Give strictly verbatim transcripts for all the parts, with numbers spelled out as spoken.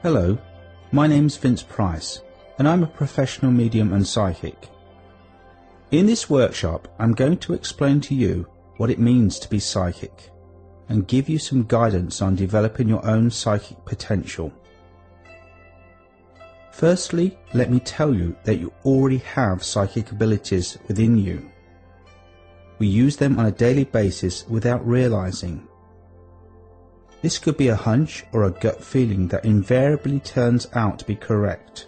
Hello, my name's Vince Price and I'm a professional medium and psychic. In this workshop I'm going to explain to you what it means to be psychic and give you some guidance on developing your own psychic potential. Firstly, let me tell you that you already have psychic abilities within you. We use them on a daily basis without realizing. This could be a hunch or a gut feeling that invariably turns out to be correct.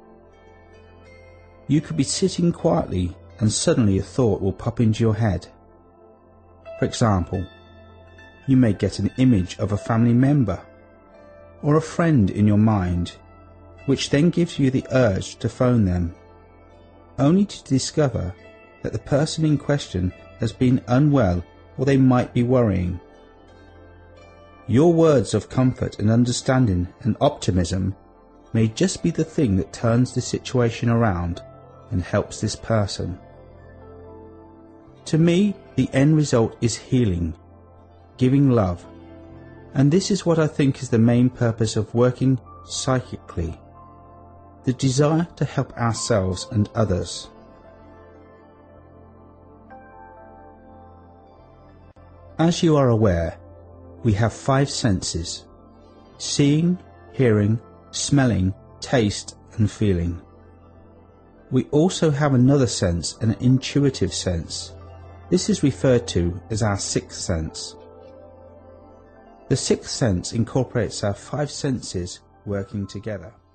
You could be sitting quietly and suddenly a thought will pop into your head. For example, you may get an image of a family member or a friend in your mind, which then gives you the urge to phone them, only to discover that the person in question has been unwell or they might be worrying. Your words of comfort and understanding and optimism may just be the thing that turns the situation around and helps this person. To me, the end result is healing, giving love, and this is what I think is the main purpose of working psychically, the desire to help ourselves and others. As you are aware, we have five senses: seeing, hearing, smelling, taste and feeling. We also have another sense, an intuitive sense. This is referred to as our sixth sense. The sixth sense incorporates our five senses working together.